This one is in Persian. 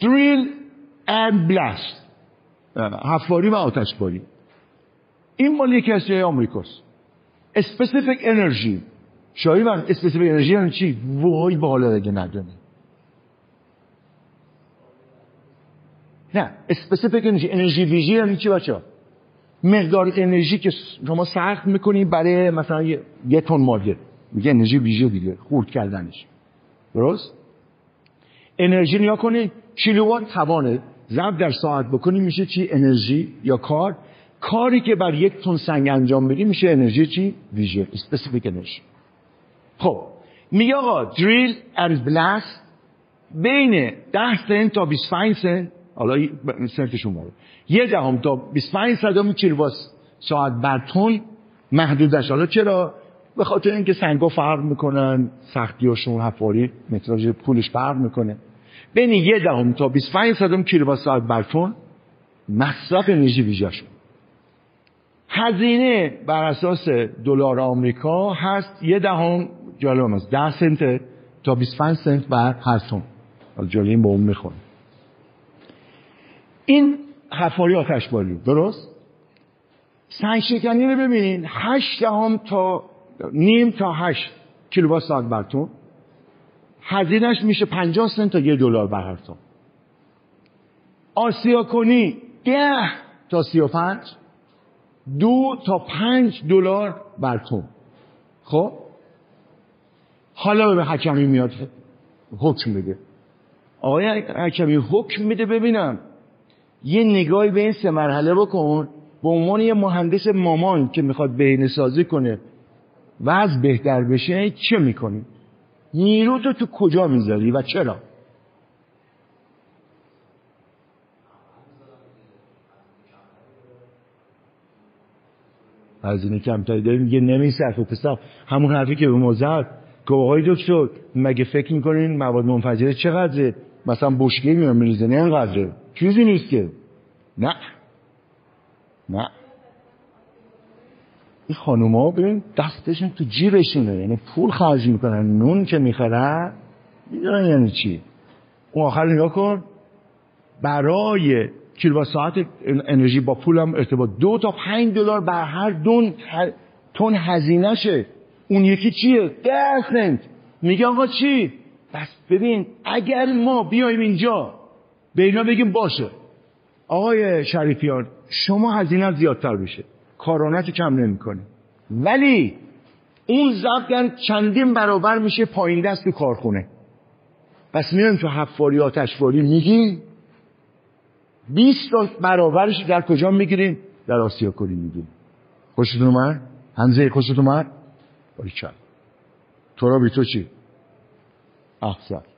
drill and blast، حفاری و آتشباری. این مال یکی از جای آمریکاست. specific energy، شاید وقت specific energy یعنی چی؟ وای بالا دیگه ندونه. نه specific energy، انرژی ویژه یعنی چی بچه‌ها؟ مقدار انرژی که شما صرف میکنی برای مثلا یه تن ماده، میگه انرژی ویژه دیگه، خورد کردنش. درست؟ انرژی نیا کنی کیلووات توانه ضرب در ساعت بکنی میشه چی؟ انرژی یا کار. کاری که بر یک تن سنگ انجام بدی میشه انرژی چی؟ ویژه، specific انرژی. خب میگه آقا drill and blast بین 10 سنت تا 25 سنت، حالا سنتشون ماره 0.1 تا 25 صدم کیلووات ساعت بر تن محدودش. حالا چرا؟ به خاطر اینکه سنگا فرق میکنن، سختیاشون، حفاری، متراژ پولش فرق میکنه. بین 0.1 تا 25 صدم کیلووات ساعت بر تن مصرف انرژی ویژه شد. هزینه بر اساس دلار آمریکا هست 0.1 جالب است 10 سنت تا 25 سنت بر هر تن. حالا جالب این با اون میخونه. این حفاری آتشباری درست؟ سنگ شکنی رو ببینین 8 تا نیم تا 8 کیلووات ساعت بر تن، هزینه‌اش میشه 50 سنت تا $1 بر هر تن. آسیا کنی 10 تا 35 2 تا 5 دلار بر تن. خب حالا به حکمی میاد حکم بده. آقای حکمی حکم میده ببینم یه نگاهی به این 3 مرحله بکن به عنوان یه مهندس مامان که میخواد بهینه سازی کنه وضع بهتر بشه چه میکنی؟ نیرو تو کجا میذاری و چرا؟ هزینه کمتری داریم میگه نمیصرفه. پسر همون حرفی که به ما زد که آقای دکتر مگه فکر میکنین مواد منفجره چقدره؟ مثلا بشکه میان میریزه نه اینقدره، چیزی نیست که. نه این خانوما ببین دستشون تو جیبشونه، یعنی پول خرج میکنن، نون که میخرن میدونن یعنی چی. اون آخر نگاه کن برای کیلووات ساعت انرژی با پولم ارتباط 2 تا 5 دلار بر هر تن هزینه شه. اون یکی چیه؟ 10 سنت. میگه آقا چی؟ بس ببین اگر ما بیایم اینجا به اینا بگیم باشه آقای شریفیان شما هزینه زیادتر بشه، کارانت کم نمی‌کنه، ولی اون ضرب چندین برابر میشه پایین دست تو کارخونه. پس میایم تو حفاری آتشباری میگیم 20 برابرش در کجا میگیریم؟ در آسیا کلی میگیم. خوشتون اومد؟ حمزه خوشتون اومد؟ باریکلا. تو را بی تو چی؟ احسن.